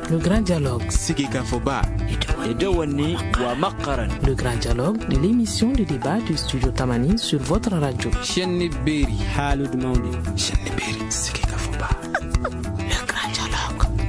Le grand dialogue. Sigika Foba. Edewani wa Makaran. Le grand dialogue de l'émission de débat du studio Tamani sur votre radio. Chenni Beri. Halud Maudi. Chenni Beri. Sigika Foba. Le grand dialogue.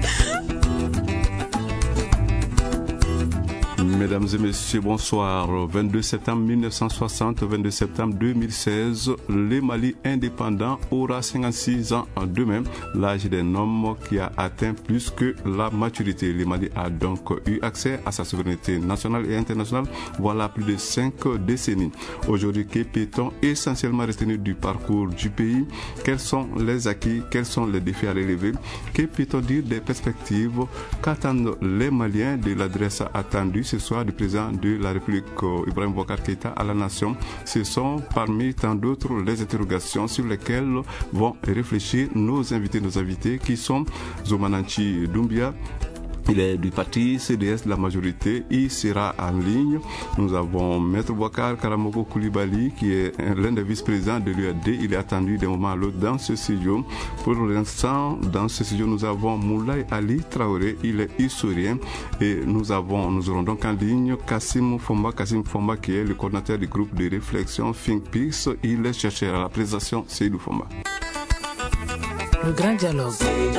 Mesdames et messieurs, bonsoir. 22 septembre 1960, 22 septembre 2016, le Mali indépendant aura 56 ans demain, l'âge d'un homme qui a atteint plus que la maturité. Le Mali a donc eu accès à sa souveraineté nationale et internationale voilà plus de 5 décennies. Aujourd'hui, que peut-on essentiellement retenir du parcours du pays? Quels sont les acquis? Quels sont les défis à relever? Que peut-on dire des perspectives? Qu'attendent les Maliens de l'adresse attendue ce soir du président de la République Ibrahim Boubacar Keïta à la nation? Ce sont parmi tant d'autres les interrogations sur lesquelles vont réfléchir nos invités qui sont Zomananchi Doumbia. Il est du parti CDS de la majorité, il sera en ligne. Nous avons Maître Boubacar Karamoko Koulibaly qui est l'un des vice-présidents de l'UAD. Il est attendu d'un moment à l'autre dans ce studio. Pour l'instant, dans ce studio, nous avons Moulay Ali Traoré, il est historien. Et nous aurons donc en ligne Kassim Fomba qui est le coordinateur du groupe de réflexion Think Peace. Il est chercheur à la présentation Seydou Fomba. Le grand dialogue.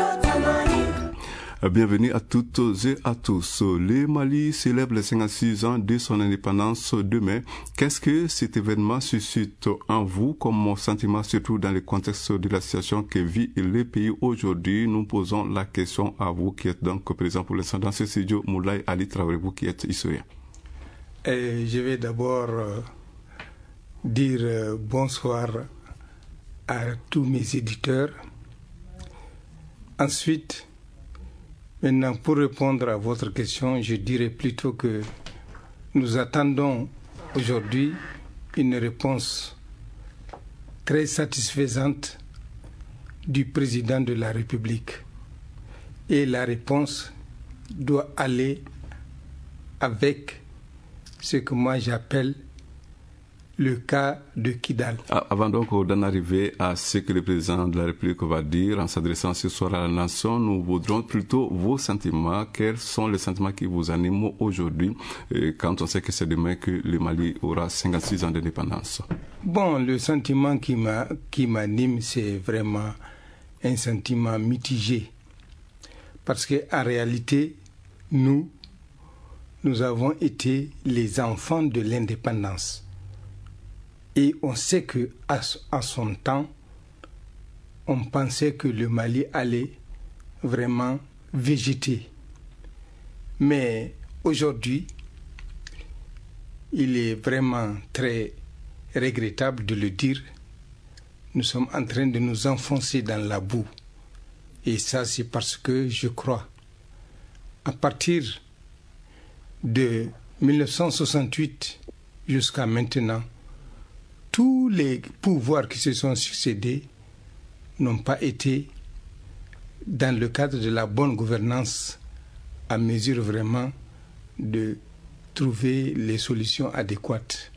Bienvenue à toutes et à tous. Le Mali célèbre les 56 ans de son indépendance demain. Qu'est-ce que cet événement suscite en vous comme sentiment, surtout dans le contexte de la situation que vit le pays aujourd'hui? Nous posons la question à vous qui êtes donc présent pour l'instant dans ce studio. Moulay Ali Traoré, vous qui êtes historien. Je vais d'abord dire bonsoir à tous mes éditeurs. Ensuite, maintenant, pour répondre à votre question, je dirais plutôt que nous attendons aujourd'hui une réponse très satisfaisante du président de la République. Et la réponse doit aller avec ce que moi j'appelle le cas de Kidal. Avant donc d'en arriver à ce que le président de la République va dire en s'adressant ce soir à la nation, nous voudrons plutôt vos sentiments. Quels sont les sentiments qui vous animent aujourd'hui quand on sait que c'est demain que le Mali aura 56 ans d'indépendance? Bon, le sentiment qui m'anime, c'est vraiment un sentiment mitigé. Parce qu'en réalité, nous avons été les enfants de l'indépendance. Et on sait qu'à son temps, on pensait que le Mali allait vraiment végéter. Mais aujourd'hui, il est vraiment très regrettable de le dire, nous sommes en train de nous enfoncer dans la boue. Et ça, c'est parce que je crois, à partir de 1968 jusqu'à maintenant, tous les pouvoirs qui se sont succédés n'ont pas été dans le cadre de la bonne gouvernance à mesure vraiment de trouver les solutions adéquates.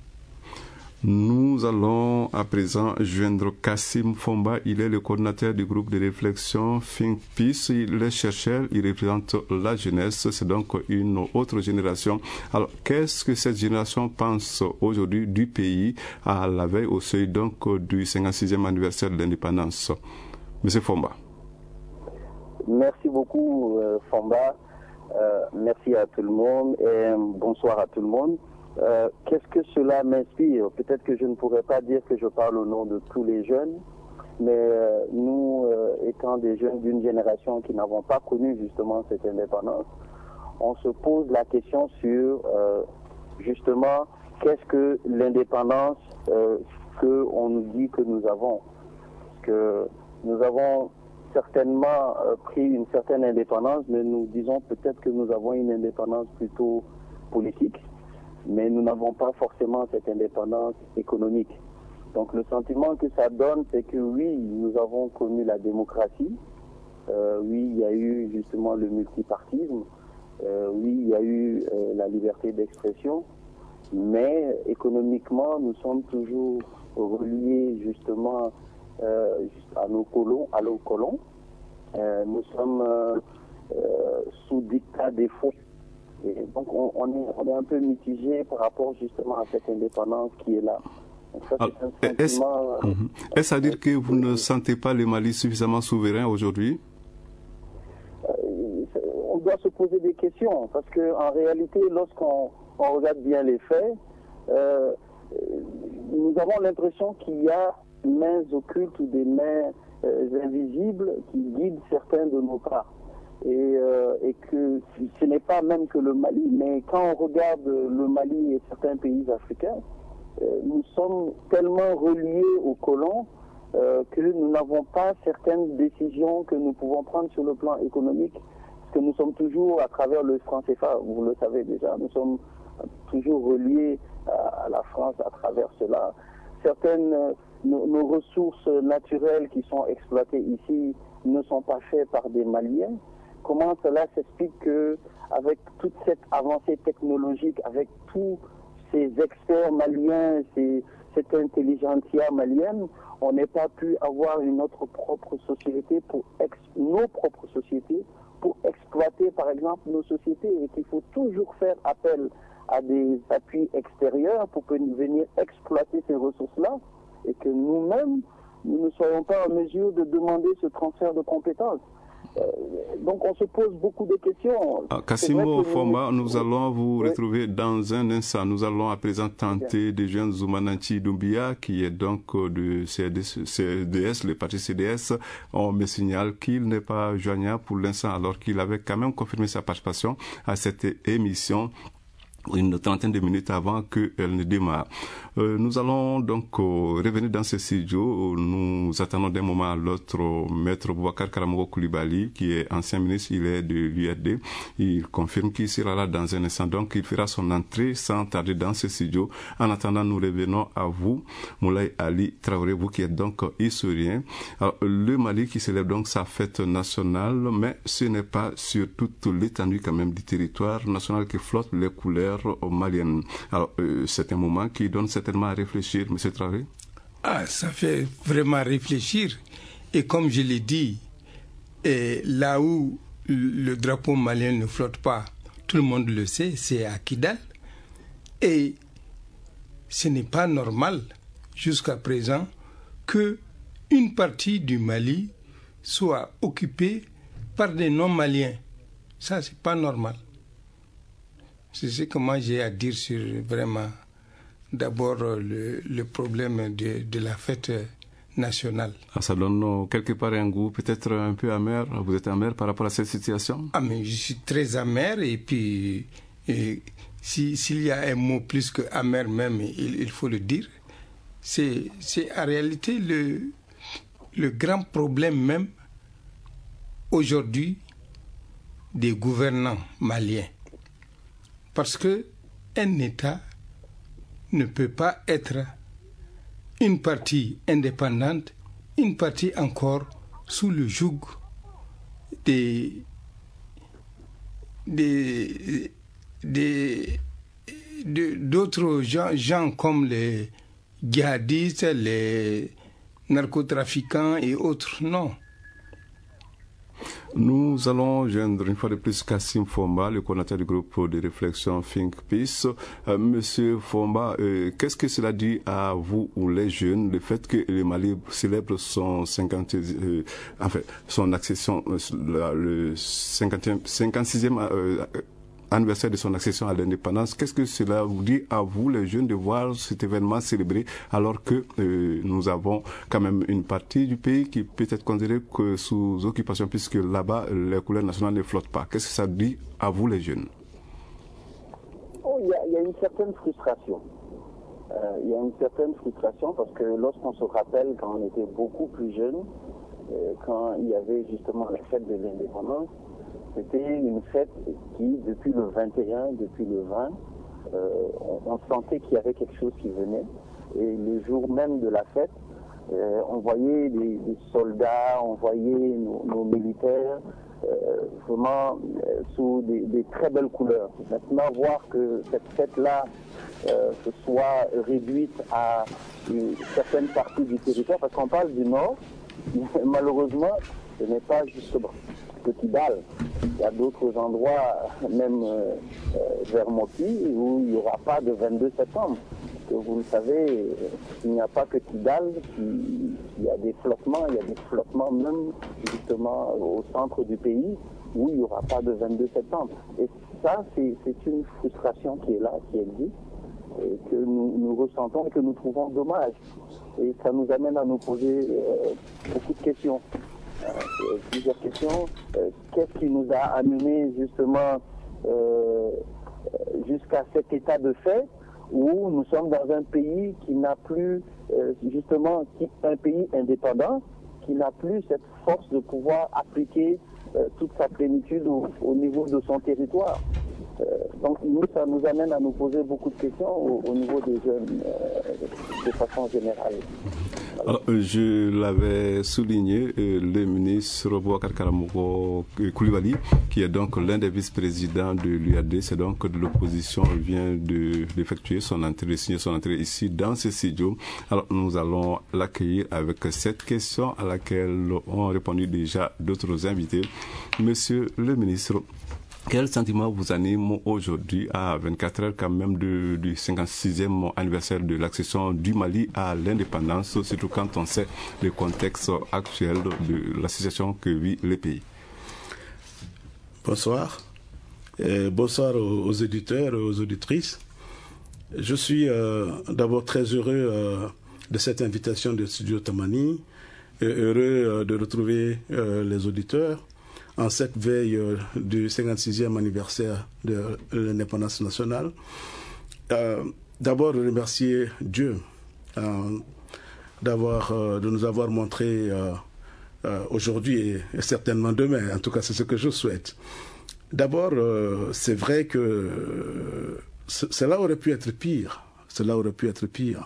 Nous allons à présent joindre Kassim Fomba. Il est le coordinateur du groupe de réflexion Think Peace. Il est chercheur, il représente la jeunesse. C'est donc une autre génération. Alors, qu'est-ce que cette génération pense aujourd'hui du pays à la veille au seuil donc du 56e anniversaire de l'indépendance? Monsieur Fomba. Merci beaucoup, Fomba. Merci à tout le monde et bonsoir à tout le monde. Qu'est-ce que cela m'inspire? Peut-être que je ne pourrais pas dire que je parle au nom de tous les jeunes, mais nous, étant des jeunes d'une génération qui n'avons pas connu justement cette indépendance, on se pose la question sur justement qu'est-ce que l'indépendance qu'on nous dit que nous avons. Parce que nous avons certainement pris une certaine indépendance, mais nous disons peut-être que nous avons une indépendance plutôt politique. Mais nous n'avons pas forcément cette indépendance économique. Donc le sentiment que ça donne, c'est que oui, nous avons connu la démocratie, oui, il y a eu justement le multipartisme, oui, il y a eu la liberté d'expression, mais économiquement, nous sommes toujours reliés justement à nos colons, Nous sommes sous dictat des faux. Et donc on est un peu mitigé par rapport justement à cette indépendance qui est là. Donc ça, c'est un sentiment, est-ce à dire que vous ne sentez pas le Mali suffisamment souverain aujourd'hui? On doit se poser des questions parce qu'en réalité, lorsqu'on regarde bien les faits, nous avons l'impression qu'il y a des mains occultes ou des mains invisibles qui guident certains de nos pas. Et que ce n'est pas même que le Mali, mais quand on regarde le Mali et certains pays africains, nous sommes tellement reliés aux colons que nous n'avons pas certaines décisions que nous pouvons prendre sur le plan économique, parce que nous sommes toujours à travers le franc CFA, vous le savez déjà, nous sommes toujours reliés à la France à travers cela. Certaines nos ressources naturelles qui sont exploitées ici ne sont pas faites par des Maliens. Comment cela s'explique qu'avec toute cette avancée technologique, avec tous ces experts maliens, cette intelligentsia malienne, on n'ait pas pu avoir nos propres sociétés pour exploiter par exemple nos sociétés, et qu'il faut toujours faire appel à des appuis extérieurs pour venir exploiter ces ressources-là, et que nous-mêmes, nous ne soyons pas en mesure de demander ce transfert de compétences. Donc on se pose beaucoup de questions. Kassimo Fomba, nous allons vous retrouver dans un instant. Nous allons à présent tenter de joindre Zoumananti Doumbia, qui est donc de CDS, le parti CDS. On me signale qu'il n'est pas joignable pour l'instant, alors qu'il avait quand même confirmé sa participation à cette émission une trentaine de minutes avant qu'elle ne démarre. Nous allons donc revenir dans ce studio. Nous attendons d'un moment à l'autre Maître Boubacar Karamogo Koulibaly, qui est ancien ministre, il est de l'URD. Il confirme qu'il sera là dans un instant, donc il fera son entrée sans tarder dans ce studio. En attendant, nous revenons à vous, Moulay Ali Traoré, vous qui êtes donc historien. Alors, le Mali qui célèbre donc sa fête nationale, mais ce n'est pas sur toute l'étendue quand même du territoire national que flottent les couleurs maliennes. Alors, c'est un moment qui donne certainement à réfléchir, M. Traoré. Ça fait vraiment réfléchir. Et comme je l'ai dit, là où le drapeau malien ne flotte pas, tout le monde le sait, c'est à Kidal. Et ce n'est pas normal, jusqu'à présent, qu'une partie du Mali soit occupée par des non-maliens. Ça, c'est pas normal. C'est ce que moi j'ai à dire sur vraiment d'abord le problème de la fête nationale. Ça donne quelque part un goût peut-être un peu amer. Vous êtes amer par rapport à cette situation? Mais je suis très amer, et puis s'il y a un mot plus que amer même, il faut le dire. C'est en réalité le grand problème même aujourd'hui des gouvernants maliens. Parce qu'un État ne peut pas être une partie indépendante, une partie encore sous le joug d'autres gens comme les djihadistes, les narcotrafiquants et autres. Non. Nous allons joindre une fois de plus Kassim Fomba, le coordinateur du groupe de réflexion Think Peace. Monsieur Fomba, qu'est-ce que cela dit à vous ou les jeunes, le fait que le Mali célèbre son 56e anniversaire de son accession à l'indépendance? Qu'est-ce que cela vous dit à vous, les jeunes, de voir cet événement célébré alors que nous avons quand même une partie du pays qui peut être considérée que sous occupation, puisque là-bas, les couleurs nationales ne flottent pas? Qu'est-ce que ça dit à vous, les jeunes? Il y a une certaine frustration. Il y a une certaine frustration parce que lorsqu'on se rappelle quand on était beaucoup plus jeune, quand il y avait justement la fête de l'indépendance, c'était une fête qui, depuis le 21, depuis le 20, on sentait qu'il y avait quelque chose qui venait. Et le jour même de la fête, on voyait des soldats, on voyait nos militaires vraiment sous des très belles couleurs. Maintenant, voir que cette fête-là se soit réduite à une certaine partie du territoire, parce qu'on parle du Nord, malheureusement, ce n'est pas justement. que Kidal. Il y a d'autres endroits, même vers Moki, où il n'y aura pas de 22 septembre. Que vous le savez, il n'y a pas que Kidal, il y a des flottements, même justement au centre du pays, où il n'y aura pas de 22 septembre. Et ça, c'est une frustration qui est là, qui existe, et que nous ressentons et que nous trouvons dommage. Et ça nous amène à nous poser beaucoup de questions. Plusieurs questions. Qu'est-ce qui nous a amené justement jusqu'à cet état de fait où nous sommes dans un pays qui n'a plus, un pays indépendant, qui n'a plus cette force de pouvoir appliquer toute sa plénitude au niveau de son territoire. Donc ça nous amène à nous poser beaucoup de questions au niveau des jeunes de façon générale. Alors, je l'avais souligné, le ministre Boubacar Karamoko Coulibaly, qui est donc l'un des vice-présidents de l'UAD, c'est donc de l'opposition, vient d'effectuer son entrée, signer son entrée ici dans ce studio. Alors, nous allons l'accueillir avec cette question à laquelle ont répondu déjà d'autres invités. Monsieur le ministre, quel sentiment vous anime aujourd'hui à 24 heures quand même du 56e anniversaire de l'accession du Mali à l'indépendance, surtout quand on sait le contexte actuel de la situation que vit le pays? Bonsoir. Bonsoir aux éditeurs et aux auditrices. Je suis d'abord très heureux de cette invitation de Studio Tamani et heureux de retrouver les auditeurs en cette veille du 56e anniversaire de l'indépendance nationale. D'abord, remercier Dieu de nous avoir montré aujourd'hui et certainement demain, en tout cas c'est ce que je souhaite. D'abord, c'est vrai que cela aurait pu être pire. Cela aurait pu être pire.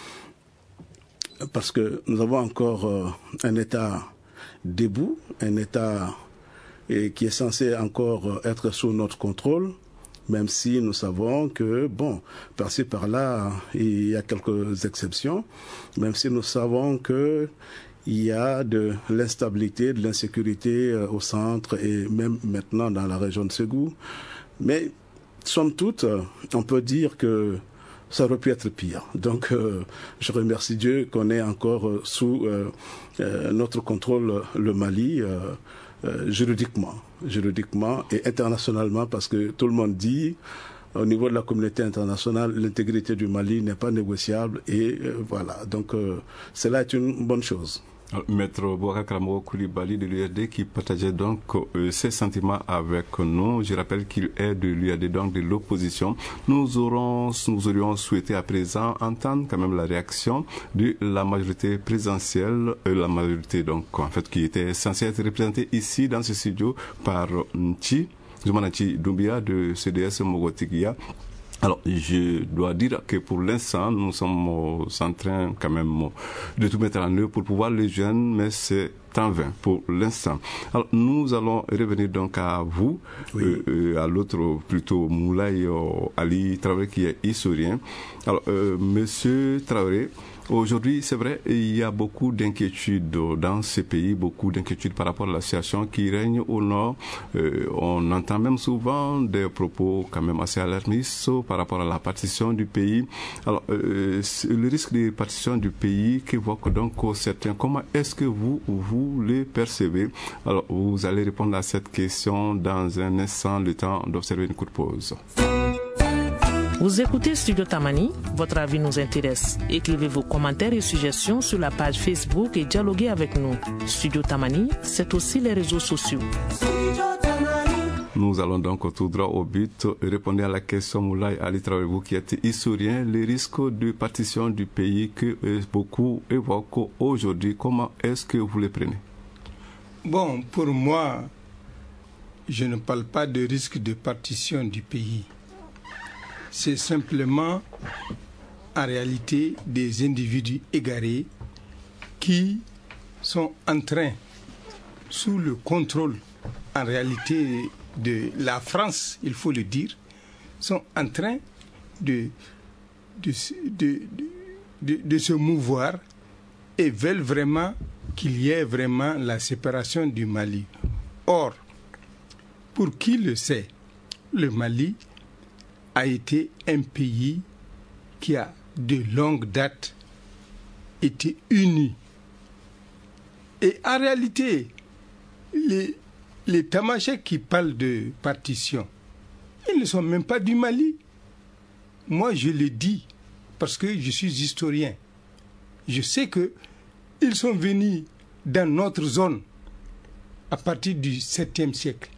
Parce que nous avons encore un État debout, un État et qui est censé encore être sous notre contrôle, même si nous savons que, par-ci par-là, il y a quelques exceptions, même si nous savons que il y a de l'instabilité, de l'insécurité au centre et même maintenant dans la région de Ségou. Mais, somme toute, on peut dire que ça aurait pu être pire. Donc, je remercie Dieu qu'on ait encore sous notre contrôle le Mali, juridiquement et internationalement, parce que tout le monde dit, au niveau de la communauté internationale, l'intégrité du Mali n'est pas négociable et voilà. Donc, cela est une bonne chose. Maître Boubacar Karamoko Coulibaly de l'UAD qui partageait donc ses sentiments avec nous. Je rappelle qu'il est de l'UAD, donc de l'opposition. Nous aurions souhaité à présent entendre quand même la réaction de la majorité présidentielle, la majorité donc en fait qui était censée être représentée ici dans ce studio par Zoumanachi Doumbia de CDS Mogotigia. Alors, je dois dire que pour l'instant, nous sommes en train quand même de tout mettre en œuvre pour pouvoir les jeunes, mais c'est en vain pour l'instant. Alors, nous allons revenir donc à vous, oui. À l'autre plutôt Moulay Ali Traoré qui est historien. Alors, Monsieur Traoré, aujourd'hui, c'est vrai, il y a beaucoup d'inquiétudes dans ces pays, beaucoup d'inquiétudes par rapport à la situation qui règne au nord. On entend même souvent des propos quand même assez alarmistes par rapport à la partition du pays. Alors, le risque de partition du pays qu'évoquent donc certains, comment est-ce que vous les percevez? Alors, vous allez répondre à cette question dans un instant, le temps d'observer une courte pause. Vous écoutez Studio Tamani, votre avis nous intéresse. Écrivez vos commentaires et suggestions sur la page Facebook et dialoguez avec nous. Studio Tamani, c'est aussi les réseaux sociaux. Nous allons donc tout droit au but. Répondez à la question Moulay Ali Traoré, vous qui êtes historien, les risques de partition du pays que beaucoup évoquent aujourd'hui, comment est-ce que vous les prenez? Bon, pour moi, je ne parle pas de risque de partition du pays. C'est simplement, en réalité, des individus égarés qui sont en train, sous le contrôle, en réalité, de la France, il faut le dire, sont en train de se mouvoir et veulent vraiment qu'il y ait vraiment la séparation du Mali. Or, pour qui le sait, le Mali a été un pays qui a de longue date été uni. Et en réalité, les Tamasheks qui parlent de partition, ils ne sont même pas du Mali. Moi, je le dis parce que je suis historien. Je sais qu'ils sont venus dans notre zone à partir du 7e siècle.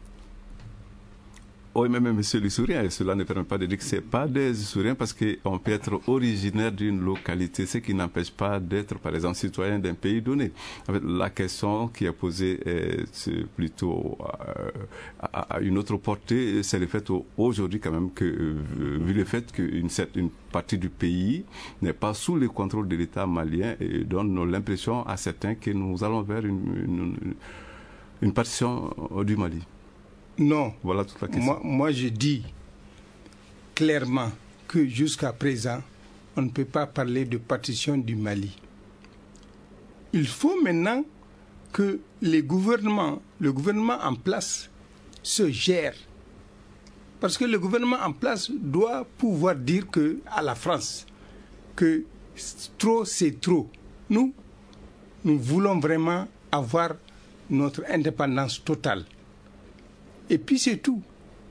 Oui, mais monsieur l'historien, et cela ne permet pas de dire que ce n'est pas des historiens parce qu'on peut être originaire d'une localité, ce qui n'empêche pas d'être, par exemple, citoyen d'un pays donné. En fait, la question qui est posée est plutôt à une autre portée, c'est le fait aujourd'hui quand même que, vu le fait qu'une partie du pays n'est pas sous le contrôle de l'État malien et donne l'impression à certains que nous allons vers une partition du Mali. Non, voilà toute la question. Moi je dis clairement que jusqu'à présent, on ne peut pas parler de partition du Mali. Il faut maintenant que le gouvernement en place se gère. Parce que le gouvernement en place doit pouvoir dire à la France que trop c'est trop. Nous voulons vraiment avoir notre indépendance totale. Et puis c'est tout.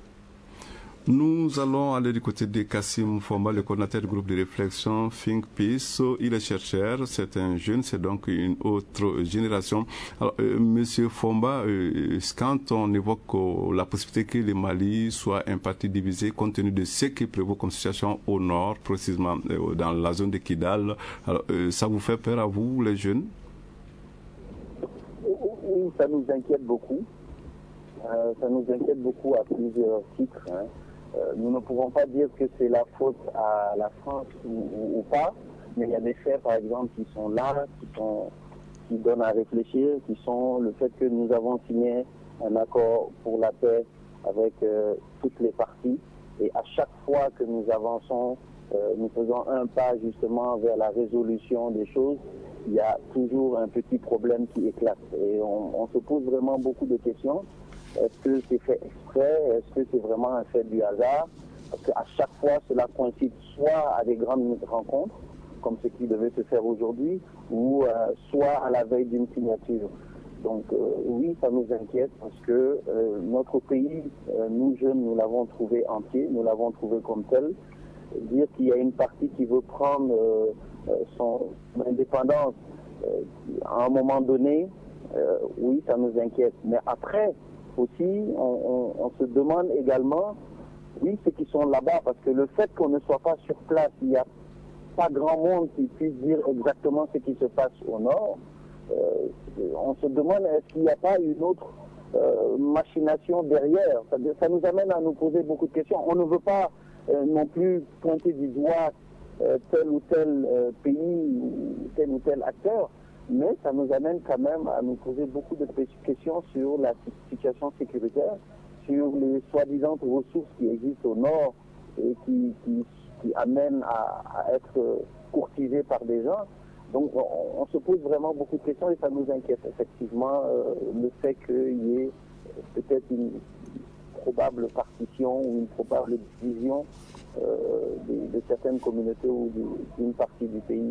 Nous allons aller du côté de Kassim Fomba, le coordinateur du groupe de réflexion Think Peace. Il est chercheur, c'est un jeune, c'est donc une autre génération. Alors, monsieur Fomba, quand on évoque la possibilité que le Mali soit un parti divisé, compte tenu de ce qui prévaut comme situation au nord, précisément dans la zone de Kidal, alors, ça vous fait peur à vous, les jeunes? Oui, ça nous inquiète beaucoup. Ça nous inquiète beaucoup à plusieurs titres. Nous ne pouvons pas dire que c'est la faute à la France ou pas, mais il y a des faits, par exemple, qui sont là, qui donnent à réfléchir, qui sont le fait que nous avons signé un accord pour la paix avec toutes les parties. Et à chaque fois que nous avançons, nous faisons un pas justement vers la résolution des choses, il y a toujours un petit problème qui éclate. Et on se pose vraiment beaucoup de questions. Est-ce que c'est fait exprès? Est-ce que c'est vraiment un fait du hasard? Parce qu'à chaque fois, cela coïncide soit à des grandes rencontres, comme ce qui devait se faire aujourd'hui, ou soit à la veille d'une signature. Donc oui, ça nous inquiète parce que notre pays, nous jeunes, nous l'avons trouvé entier, nous l'avons trouvé comme tel. Dire qu'il y a une partie qui veut prendre son indépendance à un moment donné, oui, ça nous inquiète. Mais après, aussi, on se demande également, oui, ceux qui sont là-bas, parce que le fait qu'on ne soit pas sur place, il n'y a pas grand monde qui puisse dire exactement ce qui se passe au nord. On se demande, est-ce qu'il n'y a pas une autre machination derrière? Ça nous amène à nous poser beaucoup de questions. On ne veut pas non plus pointer du doigt tel ou tel pays ou tel acteur. Mais ça nous amène quand même à nous poser beaucoup de questions sur la situation sécuritaire, sur les soi-disant ressources qui existent au nord et qui amènent à être courtisées par des gens. Donc on se pose vraiment beaucoup de questions et ça nous inquiète effectivement le fait qu'il y ait peut-être une probable partition ou une probable division de certaines communautés ou d'une partie du pays.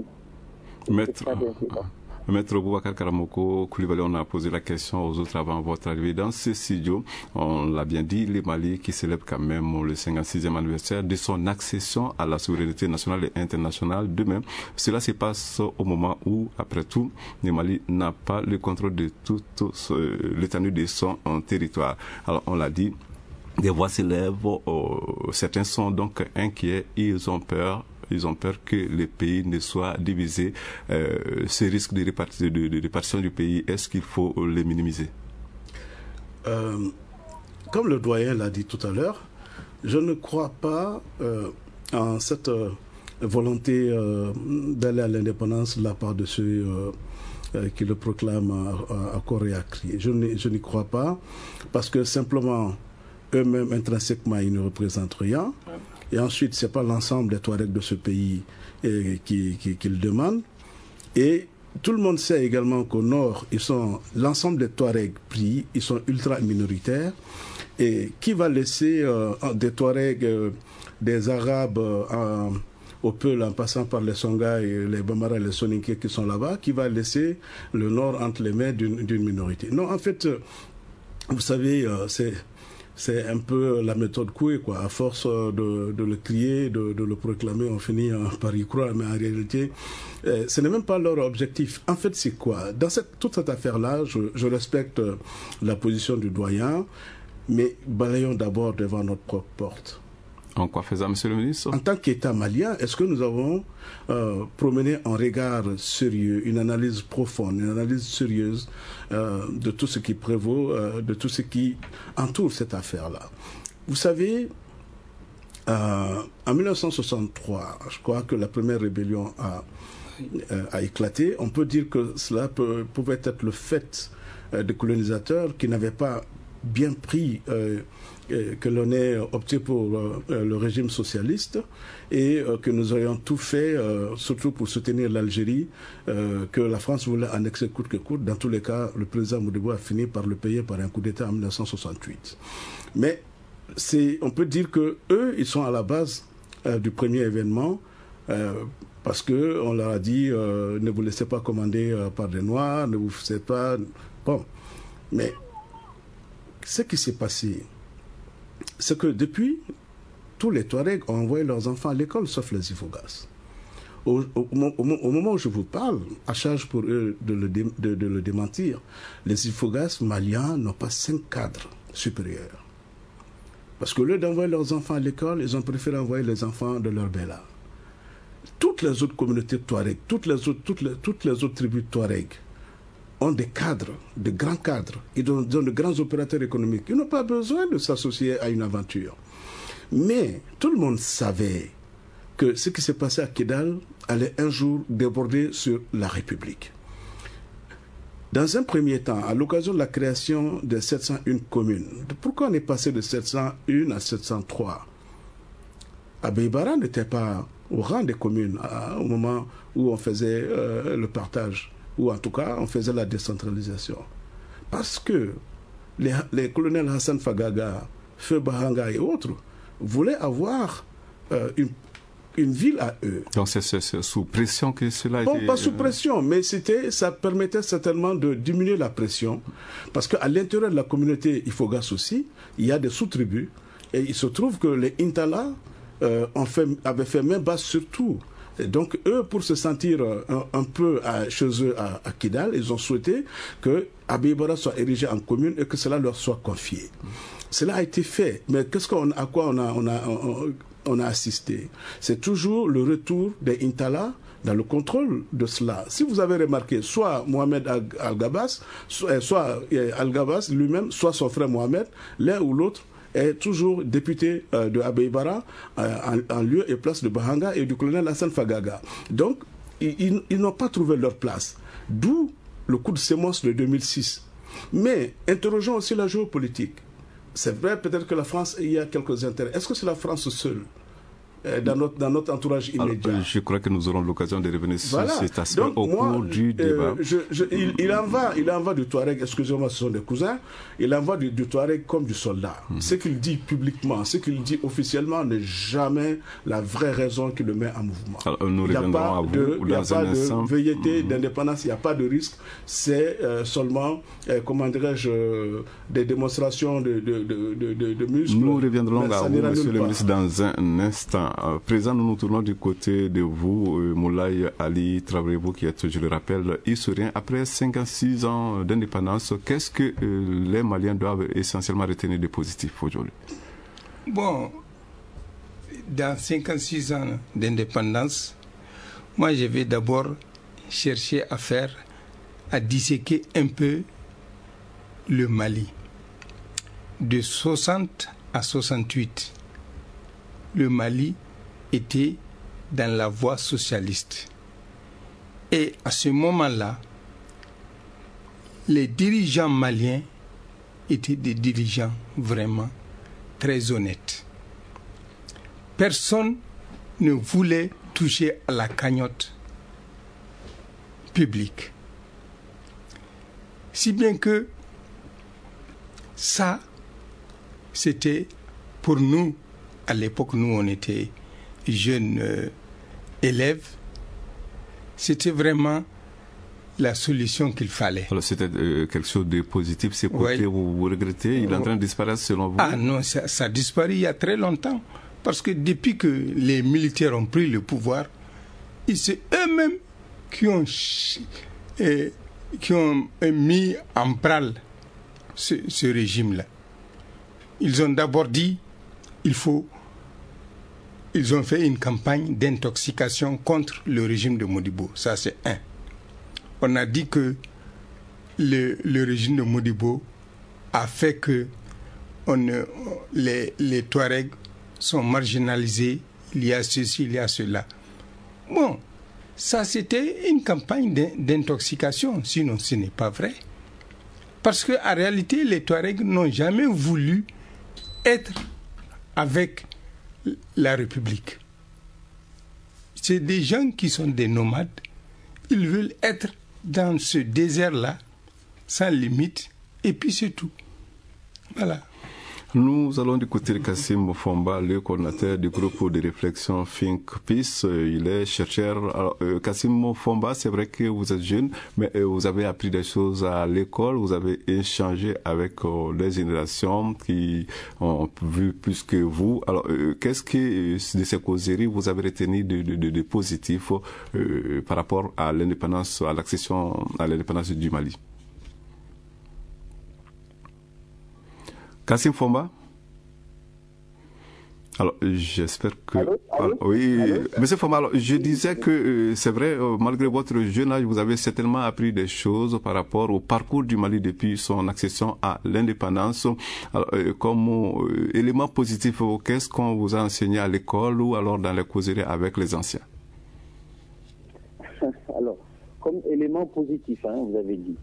Maître Boubacar Karamoko Koulibaly, on a posé la question aux autres avant votre arrivée dans ce studio. On l'a bien dit, le Mali qui célèbre quand même le 56e anniversaire de son accession à la souveraineté nationale et internationale. Demain, cela se passe au moment où, après tout, le Mali n'a pas le contrôle de toute l'étendue de son territoire. Alors, on l'a dit, des voix s'élèvent, certains sont donc inquiets, ils ont peur que le pays ne soit divisé. Ces risques de répartition du pays, est-ce qu'il faut les minimiser? Comme le doyen l'a dit tout à l'heure, je ne crois pas en cette volonté d'aller à l'indépendance de la part de ceux qui le proclament à corps et à cri. Je n'y crois pas, parce que simplement, eux-mêmes, intrinsèquement, ils ne représentent rien. Et ensuite, ce n'est pas l'ensemble des Touaregs de ce pays qu'ils demandent. Et tout le monde sait également qu'au nord, l'ensemble des Touaregs pris, ils sont ultra minoritaires. Et qui va laisser des Touaregs, des Arabes au Peul, en passant par les Songhai, les Bambara et les Soninké qui sont là-bas, qui va laisser le nord entre les mains d'une minorité? Non, en fait, vous savez, c'est un peu la méthode Coué, quoi. À force de le crier, de le proclamer, on finit par y croire. Mais en réalité, ce n'est même pas leur objectif. En fait, c'est quoi? Dans toute cette affaire-là, je respecte la position du doyen, mais balayons d'abord devant notre propre porte. En quoi faisant, monsieur le ministre? En tant qu'État malien, est-ce que nous avons promené un regard sérieux, une analyse profonde, une analyse sérieuse de tout ce qui prévaut, de tout ce qui entoure cette affaire-là? Vous savez, en 1963, je crois que la première rébellion a éclaté. On peut dire que cela pouvait être le fait des colonisateurs qui n'avaient pas bien pris que l'on ait opté pour le régime socialiste et que nous aurions tout fait, surtout pour soutenir l'Algérie, que la France voulait annexer coûte que coûte. Dans tous les cas, le président Modibo a fini par le payer par un coup d'État en 1968. Mais on peut dire que eux, ils sont à la base du premier événement, parce qu'on leur a dit ne vous laissez pas commander par des Noirs, ne vous faites pas... Bon, mais ce qui s'est passé, c'est que depuis, tous les Touaregs ont envoyé leurs enfants à l'école, sauf les Ifogas. Au moment où je vous parle, à charge pour eux de le démentir, les Ifogas maliens n'ont pas 5 cadres supérieurs. Parce qu'au lieu d'envoyer leurs enfants à l'école, ils ont préféré envoyer les enfants de leur bella. Toutes les autres communautés Touaregs, toutes les autres tribus Touaregs, ont des cadres, de grands cadres, ils ont de grands opérateurs économiques. Ils n'ont pas besoin de s'associer à une aventure. Mais tout le monde savait que ce qui s'est passé à Kidal allait un jour déborder sur la République. Dans un premier temps, à l'occasion de la création de 701 communes, pourquoi on est passé de 701 à 703? Abéibara n'était pas au rang des communes au moment où on faisait le partage, ou en tout cas on faisait la décentralisation. Parce que les colonels Hassan Fagaga, Feu Bahanga et autres voulaient avoir une ville à eux. Donc c'est sous pression que cela a été... Pas sous pression, mais ça permettait certainement de diminuer la pression. Parce qu'à l'intérieur de la communauté Ifogas aussi, il y a des sous-tribus. Et il se trouve que les Intala avaient fait main basse sur tout. Et donc, eux, pour se sentir un peu chez eux à Kidal, ils ont souhaité que Abéibara soit érigé en commune et que cela leur soit confié. Cela a été fait. Mais à quoi on a assisté? C'est toujours le retour des Intala dans le contrôle de cela. Si vous avez remarqué, soit Mohamed Al-Gabas, soit Al-Gabas lui-même, soit son frère Mohamed, l'un ou l'autre, est toujours député de Abéibara en lieu et place de Bahanga et du colonel Hassan Fagaga. Donc, ils n'ont pas trouvé leur place. D'où le coup de sémence de 2006. Mais interrogeons aussi la géopolitique. C'est vrai, peut-être que la France y a quelques intérêts. Est-ce que c'est la France seule dans notre entourage immédiat? Alors, je crois que nous aurons l'occasion de revenir sur cet aspect au cours du débat. Il en va du Touareg, excusez-moi, ce sont des cousins, il en va du Touareg comme du soldat. Ce qu'il dit publiquement, ce qu'il dit officiellement n'est jamais la vraie raison qui le met en mouvement. Alors, nous reviendrons à vous il n'y a pas de velléité d'indépendance, il n'y a pas de risque, c'est seulement, comment dirais-je, des démonstrations de muscles. Nous reviendrons à vous, monsieur le ministre, dans un instant. Présent, nous nous tournons du côté de vous, Moulay Ali Traoré, vous qui êtes, je le rappelle, historien. Après 56 ans d'indépendance, qu'est-ce que les Maliens doivent essentiellement retenir de positif aujourd'hui? Bon, dans 56 ans d'indépendance, moi je vais d'abord chercher à disséquer un peu le Mali. De 60 à 68, le Mali était dans la voie socialiste. Et à ce moment-là, les dirigeants maliens étaient des dirigeants vraiment très honnêtes. Personne ne voulait toucher à la cagnotte publique. Si bien que ça, c'était pour nous, à l'époque, nous on était jeunes élèves, c'était vraiment la solution qu'il fallait. Alors c'était quelque chose de positif, c'est côté vous regrettez, il est en train de disparaître selon vous? Ah non, ça a disparu il y a très longtemps. Parce que depuis que les militaires ont pris le pouvoir, c'est eux-mêmes qui ont mis en branle ce régime-là. Ils ont d'abord dit, ils ont fait une campagne d'intoxication contre le régime de Modibo. Ça, c'est un. On a dit que le régime de Modibo a fait que les Touaregs sont marginalisés, il y a ceci, il y a cela. Bon, ça c'était une campagne d'intoxication, sinon ce n'est pas vrai. Parce qu'en réalité, les Touaregs n'ont jamais voulu être avec la République. C'est des gens qui sont des nomades, ils veulent être dans ce désert-là, sans limite, et puis c'est tout. Voilà. Nous allons écouter Kassim Fomba, le coordinateur du groupe de réflexion Think Peace. Il est chercheur. Alors, Kassim Fomba, c'est vrai que vous êtes jeune, mais vous avez appris des choses à l'école, vous avez échangé avec des générations qui ont vu plus que vous. Alors, qu'est-ce que de ces causeries vous avez retenu de positif par rapport à l'indépendance, à l'accession à l'indépendance du Mali? Kassim Fomba? Alors, j'espère que... Allô? Oui, Allô? Monsieur Fomba, alors, je disais que c'est vrai, malgré votre jeune âge, vous avez certainement appris des choses par rapport au parcours du Mali depuis son accession à l'indépendance. Alors, comme élément positif, qu'est-ce qu'on vous a enseigné à l'école ou alors dans les causeries avec les anciens? Alors, comme élément positif, vous avez dit.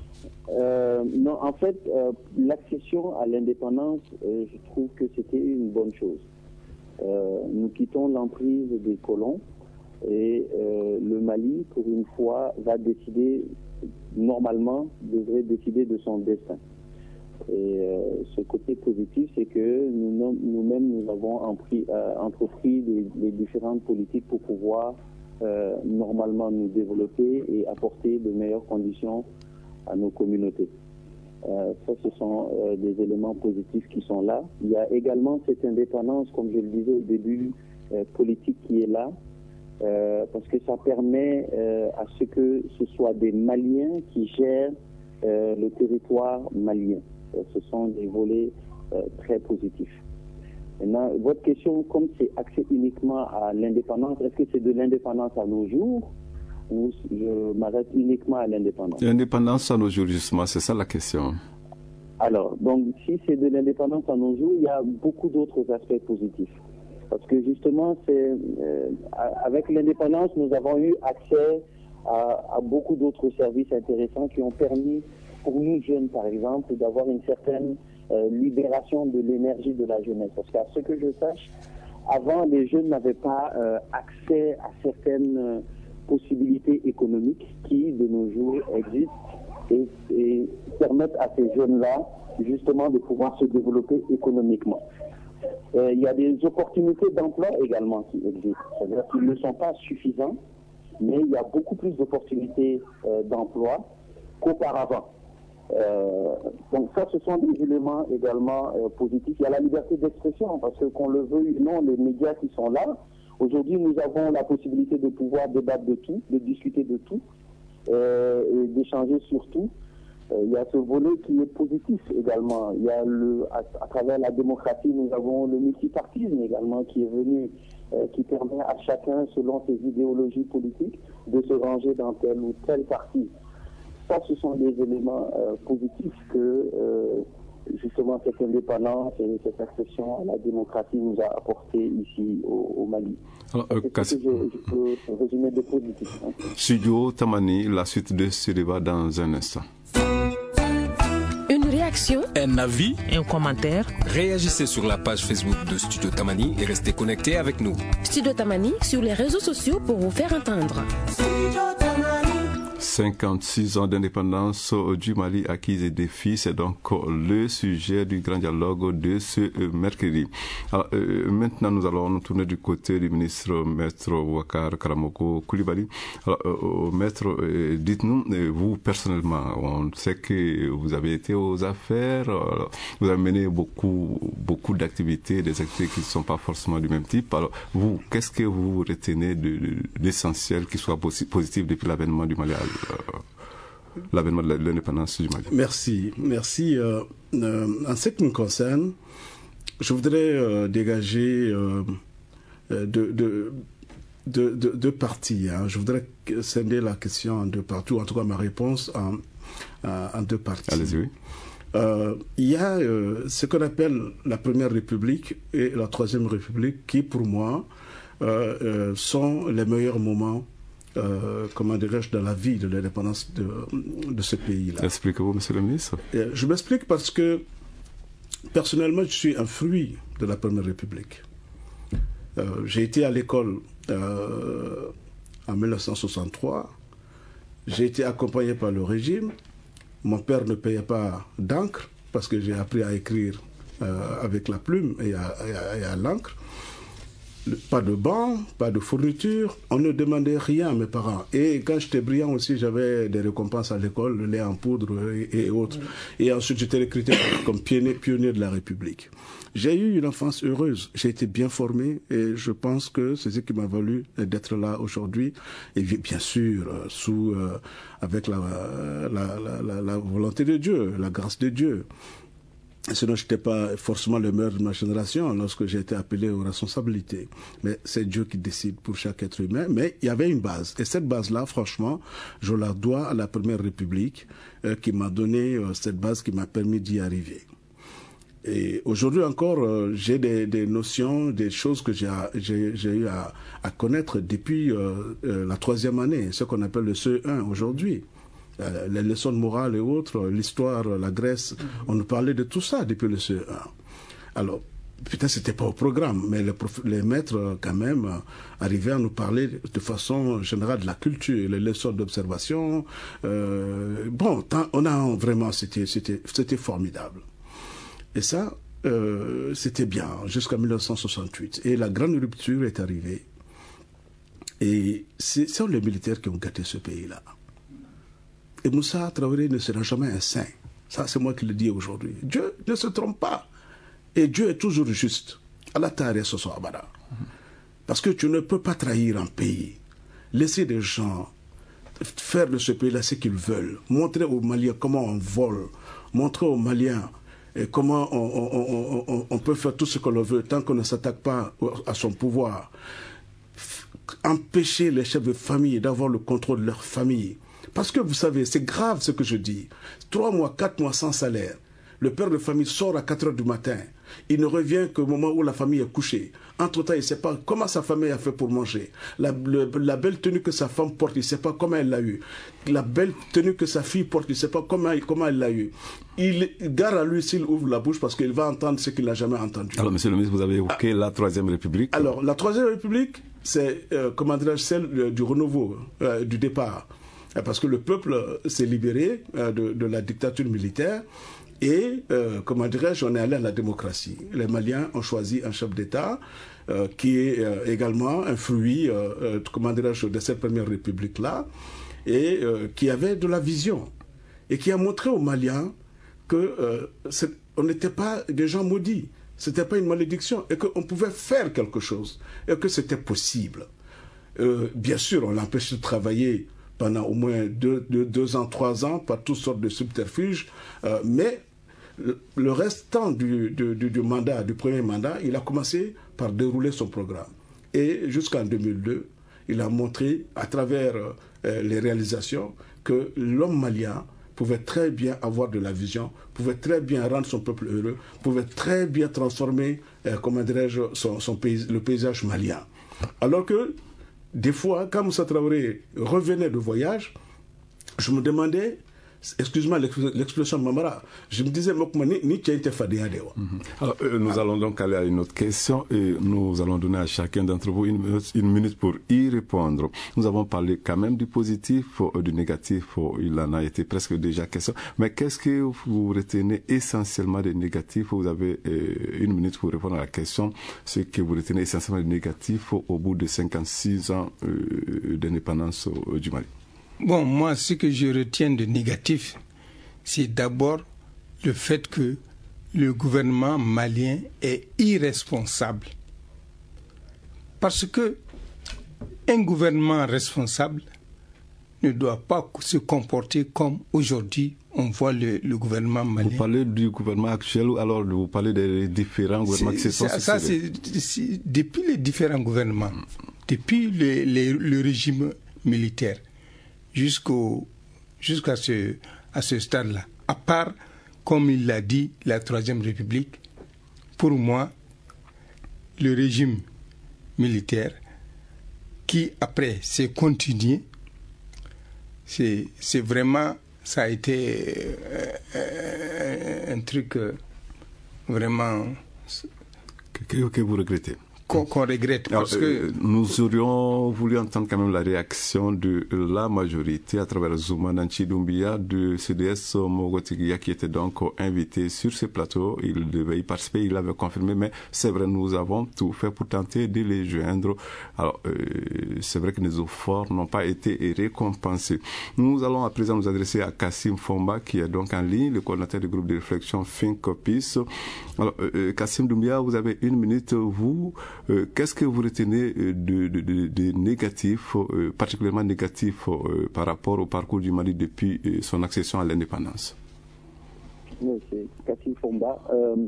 Non, en fait, l'accession à l'indépendance, je trouve que c'était une bonne chose. Nous quittons l'emprise des colons et le Mali, pour une fois, va décider, normalement, devrait décider de son destin. Et ce côté positif, c'est que nous-mêmes, nous avons entrepris les différentes politiques pour pouvoir normalement nous développer et apporter de meilleures conditions à nos communautés. Ça, ce sont des éléments positifs qui sont là. Il y a également cette indépendance, comme je le disais au début, politique qui est là, parce que ça permet à ce que ce soit des Maliens qui gèrent le territoire malien. Ce sont des volets très positifs. Maintenant, votre question, comme c'est axé uniquement à l'indépendance, est-ce que c'est de l'indépendance à nos jours ou je m'arrête uniquement à l'indépendance? L'indépendance à nos jours, justement, c'est ça la question. Alors, donc, si c'est de l'indépendance à nos jours, il y a beaucoup d'autres aspects positifs. Parce que justement, avec l'indépendance, nous avons eu accès à beaucoup d'autres services intéressants qui ont permis, pour nous jeunes par exemple, d'avoir une certaine libération de l'énergie de la jeunesse. Parce qu'à ce que je sache, avant, les jeunes n'avaient pas accès à certaines possibilités économiques qui, de nos jours, existent et permettent à ces jeunes-là, justement, de pouvoir se développer économiquement. Il y a des opportunités d'emploi également qui existent. C'est-à-dire qu'ils ne sont pas suffisants, mais il y a beaucoup plus d'opportunités d'emploi qu'auparavant. Donc ça, ce sont des éléments également positifs. Il y a la liberté d'expression, parce que qu'on le veuille ou non, les médias qui sont là, aujourd'hui, nous avons la possibilité de pouvoir débattre de tout, de discuter de tout et d'échanger sur tout. Il y a ce volet qui est positif également. Il y a à travers la démocratie, nous avons le multipartisme également qui est venu, qui permet à chacun, selon ses idéologies politiques, de se ranger dans tel ou tel parti. Ça, ce sont des éléments positifs que justement cette indépendance et cette accession à la démocratie nous a apporté ici au Mali. Alors, je peux résumer de positif. Studio Tamani, la suite de ce débat dans un instant. Une réaction, Un avis, Un commentaire, réagissez sur la page Facebook de Studio Tamani et restez connectés avec nous. Studio Tamani sur les réseaux sociaux pour vous faire entendre. 56 ans d'indépendance du Mali, acquis et défis, c'est donc le sujet du grand dialogue de ce mercredi. Alors, maintenant, nous allons nous tourner du côté du ministre Maître Boubacar Karamoko Coulibaly. Alors, Maître, dites-nous, vous personnellement, on sait que vous avez été aux affaires, vous avez mené beaucoup d'activités, des activités qui ne sont pas forcément du même type. Alors, vous, qu'est-ce que vous retenez de l'essentiel qui soit positif depuis l'avènement du Mali, l'avènement de l'indépendance du Mali? Merci. En ce qui me concerne, je voudrais dégager deux parties. Hein. Je voudrais scinder la question en deux parties, ou en tout cas ma réponse en deux parties. Allez-y, oui. Il y a ce qu'on appelle la Première République et la Troisième République qui, pour moi, sont les meilleurs moments, comment dirais-je, dans la vie de l'indépendance de ce pays-là. Expliquez-vous, monsieur le ministre. Je m'explique parce que, personnellement, je suis un fruit de la Première République. J'ai été à l'école en 1963. J'ai été accompagné par le régime. Mon père ne payait pas d'encre parce que j'ai appris à écrire avec la plume et à l'encre. Pas de banc, pas de fourniture. On ne demandait rien à mes parents. Et quand j'étais brillant aussi, j'avais des récompenses à l'école, le lait en poudre et autres. Et ensuite, j'étais recruté comme pionnier de la République. J'ai eu une enfance heureuse. J'ai été bien formé et je pense que c'est ce qui m'a valu d'être là aujourd'hui. Et bien sûr, avec la volonté de Dieu, la grâce de Dieu. Sinon, je n'étais pas forcément le meilleur de ma génération lorsque j'ai été appelé aux responsabilités. Mais c'est Dieu qui décide pour chaque être humain. Mais il y avait une base. Et cette base-là, franchement, je la dois à la Première République qui m'a donné cette base qui m'a permis d'y arriver. Et aujourd'hui encore, j'ai des notions, des choses que j'ai eu à connaître depuis la troisième année, ce qu'on appelle le CE1 aujourd'hui. Les leçons de morale et autres, l'histoire, la Grèce, on nous parlait de tout ça depuis le CE1. Alors, peut-être c'était pas au programme, mais les maîtres, quand même, arrivaient à nous parler de façon générale de la culture, les leçons d'observation. C'était formidable. Et ça, c'était bien, jusqu'à 1968. Et la grande rupture est arrivée. Et ce sont les militaires qui ont gâté ce pays-là. Et Moussa Traoré ne sera jamais un saint. Ça, c'est moi qui le dis aujourd'hui. Dieu ne se trompe pas. Et Dieu est toujours juste. Parce que tu ne peux pas trahir un pays. Laisser des gens faire de ce pays-là ce qu'ils veulent. Montrer aux Maliens comment on vole. Montrer aux Maliens comment on peut faire tout ce que l'on veut tant qu'on ne s'attaque pas à son pouvoir. Empêcher les chefs de famille d'avoir le contrôle de leur famille. Parce que vous savez, c'est grave ce que je dis. 3 mois, 4 mois sans salaire. Le père de famille sort à 4 heures du matin. Il ne revient qu'au moment où la famille est couchée. Entre-temps, il ne sait pas comment sa famille a fait pour manger. La belle tenue que sa femme porte, il ne sait pas comment elle l'a eu. La belle tenue que sa fille porte, il ne sait pas comment elle l'a eu. Il gare à lui s'il ouvre la bouche parce qu'il va entendre ce qu'il n'a jamais entendu. Alors, monsieur le ministre, vous avez évoqué la Troisième République. Alors, la Troisième République, c'est, celle du renouveau, du départ. Parce que le peuple s'est libéré de la dictature militaire et, on est allé à la démocratie. Les Maliens ont choisi un chef d'État qui est également un fruit, de cette Première République-là et qui avait de la vision et qui a montré aux Maliens qu'on n'était pas des gens maudits, c'était pas une malédiction et qu'on pouvait faire quelque chose et que c'était possible. Bien sûr, on l'empêche de travailler pendant au moins 2 ans, 3 ans, par toutes sortes de subterfuges. Mais le restant du mandat, du premier mandat, il a commencé par dérouler son programme. Et jusqu'en 2002, il a montré, à travers les réalisations, que l'homme malien pouvait très bien avoir de la vision, pouvait très bien rendre son peuple heureux, pouvait très bien transformer, le paysage malien. Alors que, des fois, quand Moussa Traoré revenait de voyage, je me demandais excuse-moi l'expression Mamara, je me disais, ni qui a été fadé. Alors, nous allons donc aller à une autre question et nous allons donner à chacun d'entre vous une minute pour y répondre. Nous avons parlé quand même du positif, du négatif, il en a été presque déjà question, mais qu'est-ce que vous retenez essentiellement des négatifs? Vous avez une minute pour répondre à la question, ce que vous retenez essentiellement des négatifs au bout de 56 ans d'indépendance du Mali. Bon, moi, ce que je retiens de négatif, c'est d'abord le fait que le gouvernement malien est irresponsable. Parce que un gouvernement responsable ne doit pas se comporter comme aujourd'hui on voit le gouvernement malien. Vous parlez du gouvernement actuel ou alors vous parlez des différents gouvernements qui se sont succédés? C'est depuis les différents gouvernements, depuis le régime militaire, jusqu'à ce stade-là. À part, comme il l'a dit, la Troisième République, pour moi, le régime militaire, qui après s'est continué, c'est vraiment, ça a été un truc vraiment... Que vous regrettez? Qu'on regrette. Parce que nous aurions voulu entendre quand même la réaction de la majorité à travers Zoumana Doumbia de CDS Mogotigia qui était donc invité sur ce plateau. Il devait y participer, il avait confirmé, mais c'est vrai, nous avons tout fait pour tenter de les joindre. Alors, c'est vrai que nos efforts n'ont pas été récompensés. Nous allons à présent nous adresser à Kassim Fomba qui est donc en ligne, le coordinateur du groupe de réflexion Think Peace. Alors, Kassim Doumbia, vous avez une minute, vous. Qu'est-ce que vous retenez de négatif, particulièrement négatif par rapport au parcours du Mali depuis son accession à l'indépendance? Oui, c'est Kassim Fomba.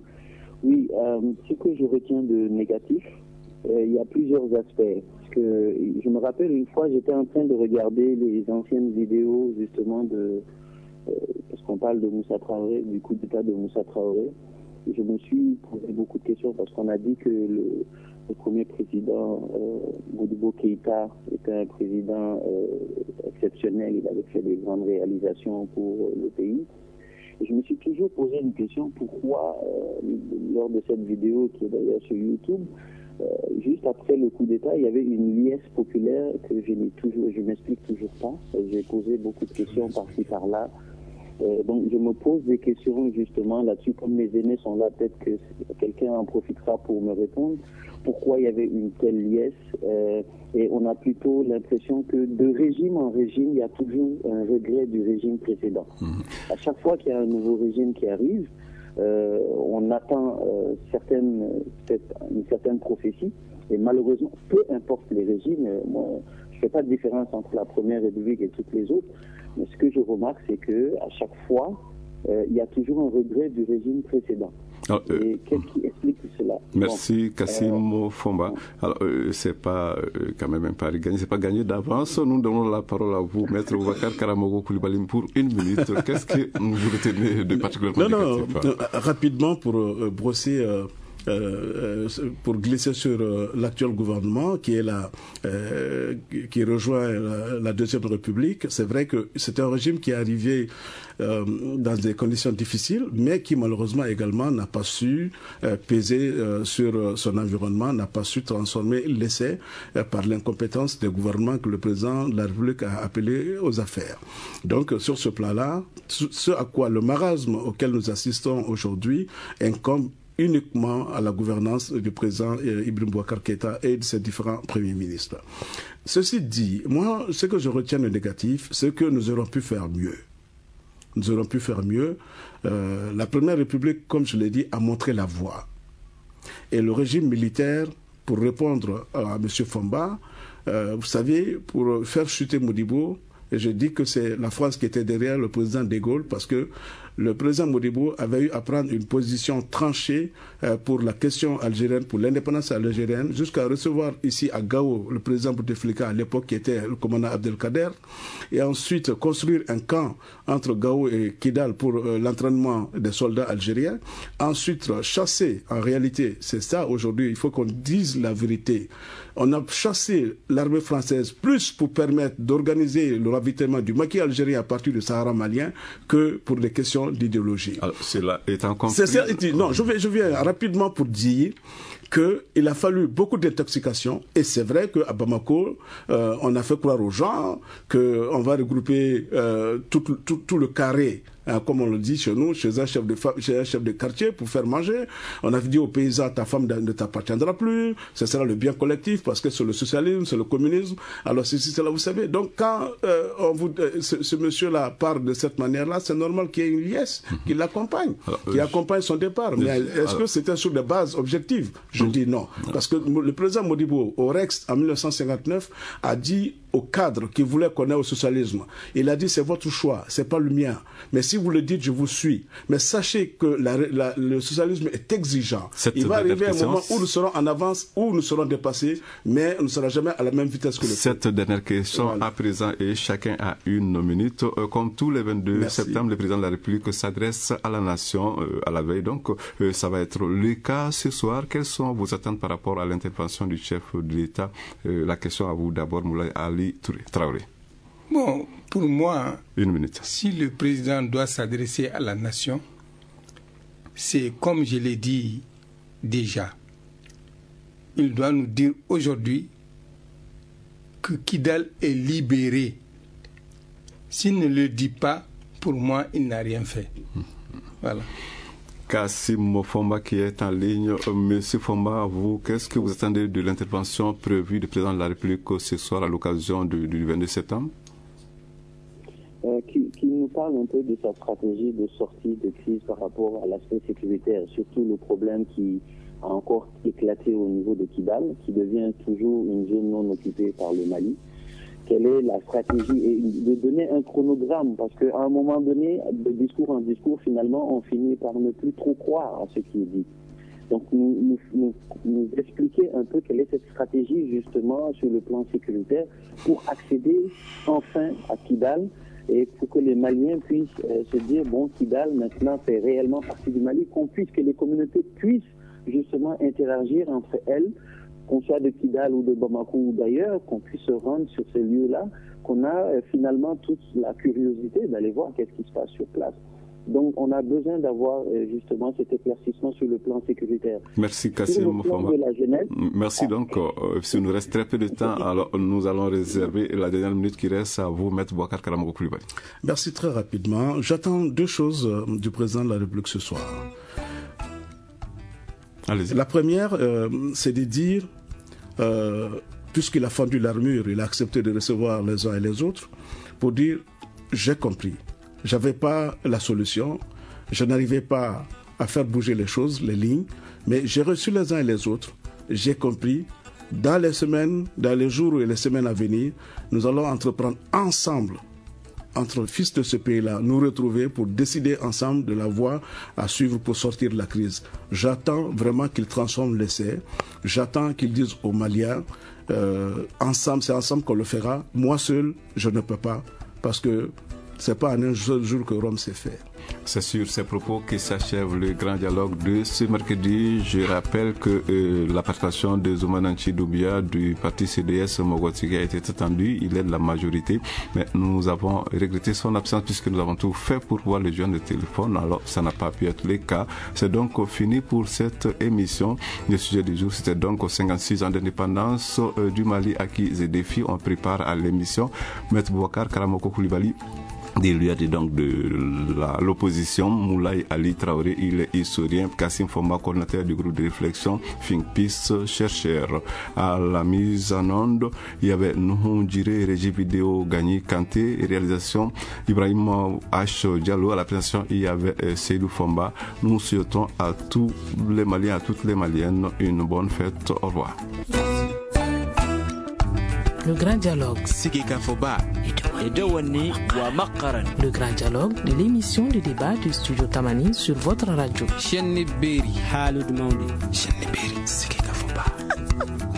Ce que je retiens de négatif, il y a plusieurs aspects. Parce que je me rappelle une fois, j'étais en train de regarder les anciennes vidéos justement parce qu'on parle de Moussa Traoré, du coup d'état de Moussa Traoré. Et je me suis posé beaucoup de questions parce qu'on a dit que le premier président, Modibo Keïta, était un président exceptionnel. Il avait fait des grandes réalisations pour le pays. Et je me suis toujours posé une question, pourquoi, lors de cette vidéo qui est d'ailleurs sur YouTube, juste après le coup d'État, il y avait une liesse populaire que je m'explique toujours pas. J'ai posé beaucoup de questions par-ci, par-là. Donc je me pose des questions justement là-dessus, comme mes aînés sont là, peut-être que quelqu'un en profitera pour me répondre. Pourquoi il y avait une telle liesse et on a plutôt l'impression que de régime en régime, il y a toujours un regret du régime précédent. À chaque fois qu'il y a un nouveau régime qui arrive, on attend une certaine prophétie et malheureusement, peu importe les régimes, moi je ne fais pas de différence entre la Première République et toutes les autres. Mais ce que je remarque, c'est que à chaque fois, il y a toujours un regret du régime précédent. Et qu'est-ce qui explique cela? Merci Kassim Fomba. Alors, c'est pas quand même un pari gagné, c'est pas gagné d'avance. Nous donnons la parole à vous, Maître Boubacar Karamogo Coulibaly, pour une minute. Qu'est-ce que vous retenez de particulièrement négatif? Rapidement pour brosser. Pour glisser sur l'actuel gouvernement qui rejoint la Deuxième République. C'est vrai que c'est un régime qui est arrivé dans des conditions difficiles, mais qui malheureusement également n'a pas su peser sur son environnement, n'a pas su transformer l'essai par l'incompétence des gouvernements que le président de la République a appelé aux affaires. Donc sur ce plan-là, ce à quoi le marasme auquel nous assistons aujourd'hui incombe uniquement à la gouvernance du président Ibrahim Boubacar Keïta et de ses différents premiers ministres. Ceci dit, moi, ce que je retiens de négatif, c'est que nous aurions pu faire mieux. Nous aurions pu faire mieux. La Première République, comme je l'ai dit, a montré la voie. Et le régime militaire, pour répondre à M. Fomba, vous savez, pour faire chuter Modibo, et je dis que c'est la France qui était derrière le président de Gaulle, parce que le président Modibo avait eu à prendre une position tranchée pour la question algérienne, pour l'indépendance algérienne, jusqu'à recevoir ici à Gao le président Bouteflika à l'époque qui était le commandant Abdelkader, et ensuite construire un camp entre Gao et Kidal pour l'entraînement des soldats algériens. Ensuite, chasser, en réalité, c'est ça aujourd'hui, il faut qu'on dise la vérité. On a chassé l'armée française plus pour permettre d'organiser le ravitaillement du maquis algérien à partir du Sahara malien que pour des questions d'idéologie. Alors, cela étant compris... Non, je viens rapidement pour dire qu'il a fallu beaucoup d'intoxication, et c'est vrai qu'à Bamako, on a fait croire aux gens qu'on va regrouper tout le carré, comme on le dit chez nous, chez un chef de quartier pour faire manger. On a dit aux paysans, ta femme ne t'appartiendra plus, ce sera le bien collectif parce que c'est le socialisme, c'est le communisme. Alors c'est là, vous savez. Donc quand ce monsieur-là parle de cette manière-là, c'est normal qu'il y ait une liesse qui l'accompagne, qui accompagne son départ. Mais est-ce que c'était sur des bases objectives? Je dis non. Parce que le président Modibo, au Rex, en 1959, a dit aux cadres qui voulaient qu'on ait au socialisme, il a dit c'est votre choix, c'est pas le mien. Mais si vous le dites, je vous suis. Mais sachez que le socialisme est exigeant. Il va arriver un moment où nous serons en avance, où nous serons dépassés, mais on ne sera jamais à la même vitesse que le Cette dernière question à présent, et chacun a une minute. Comme tous les 22 septembre, le président de la République s'adresse à la nation à la veille. Donc, ça va être le cas ce soir. Quelles sont vos attentes par rapport à l'intervention du chef de l'État? La question à vous d'abord, Moulay Ali Traoré. Bon, pour moi, une minute. Si le président doit s'adresser à la nation, c'est comme je l'ai dit déjà. Il doit nous dire aujourd'hui que Kidal est libéré. S'il ne le dit pas, pour moi, il n'a rien fait. Voilà. Kassim Fomba qui est en ligne. Monsieur Fomba, vous, qu'est-ce que vous attendez de l'intervention prévue du président de la République ce soir à l'occasion du 22 septembre? Qu'il nous parle un peu de sa stratégie de sortie de crise par rapport à l'aspect sécuritaire, surtout le problème qui a encore éclaté au niveau de Kidal, qui devient toujours une zone non occupée par le Mali. Quelle est la stratégie, et de donner un chronogramme, parce qu'à un moment donné, de discours en discours, finalement, on finit par ne plus trop croire à ce qui est dit. Donc, nous expliquer un peu quelle est cette stratégie, justement, sur le plan sécuritaire, pour accéder enfin à Kidal, et pour que les Maliens puissent se dire, bon, Kidal, maintenant, fait réellement partie du Mali, que les communautés puissent, justement, interagir entre elles, qu'on soit de Kidal ou de Bamako ou d'ailleurs, qu'on puisse se rendre sur ces lieux-là, qu'on a finalement toute la curiosité d'aller voir qu'est-ce qui se passe sur place. Donc on a besoin d'avoir justement cet éclaircissement sur le plan sécuritaire. Merci Kassim Fomba. Merci donc. S'il nous reste très peu de temps, alors nous allons réserver la dernière minute qui reste à vous, Maître Boubacar Karamoko Coulibaly. Merci très rapidement. J'attends deux choses du président de la République ce soir. Allez-y. La première, c'est de dire, puisqu'il a fendu l'armure, il a accepté de recevoir les uns et les autres, pour dire, j'ai compris. J'avais pas la solution, je n'arrivais pas à faire bouger les choses, les lignes, mais j'ai reçu les uns et les autres, j'ai compris. Dans les semaines, dans les jours et les semaines à venir, nous allons entreprendre ensemble, entre fils de ce pays-là, nous retrouver pour décider ensemble de la voie à suivre pour sortir de la crise. J'attends vraiment qu'il transforme l'essai. J'attends qu'il dise aux Maliens, ensemble, c'est ensemble qu'on le fera. Moi seul, je ne peux pas, parce que c'est pas en un seul jour que Rome s'est fait. C'est sur ces propos que s'achève le grand dialogue de ce mercredi. Je rappelle que la participation de Zoumananchi Doumbia du parti CDS Mogotigi a été attendue. Il est de la majorité, mais nous avons regretté son absence puisque nous avons tout fait pour voir les jeunes de téléphone. Alors, ça n'a pas pu être le cas. C'est donc fini pour cette émission. Le sujet du jour, c'était donc 56 ans d'indépendance du Mali acquis et défis. On prépare à l'émission. Maître Boubacar Karamoko Coulibaly, il y a donc de l'opposition, Moulay Ali Traoré, il est historien, Kassim Fomba, coordinateur du groupe de réflexion, Think Peace, chercheur. À la mise en onde, il y avait Nuhun Djire, régie vidéo Gagné Kanté, réalisation Ibrahim H. Diallo, à la présentation, il y avait Seydou Fomba. Nous souhaitons à tous les Maliens, à toutes les Maliennes, une bonne fête. Au revoir. Le grand dialogue. Sigika Foba. Edewani wa Makaran. Le grand dialogue de l'émission de débat du studio Tamani sur votre radio. Chenni Beri. Halud Maudi. Chenni Beri. Sigika Foba.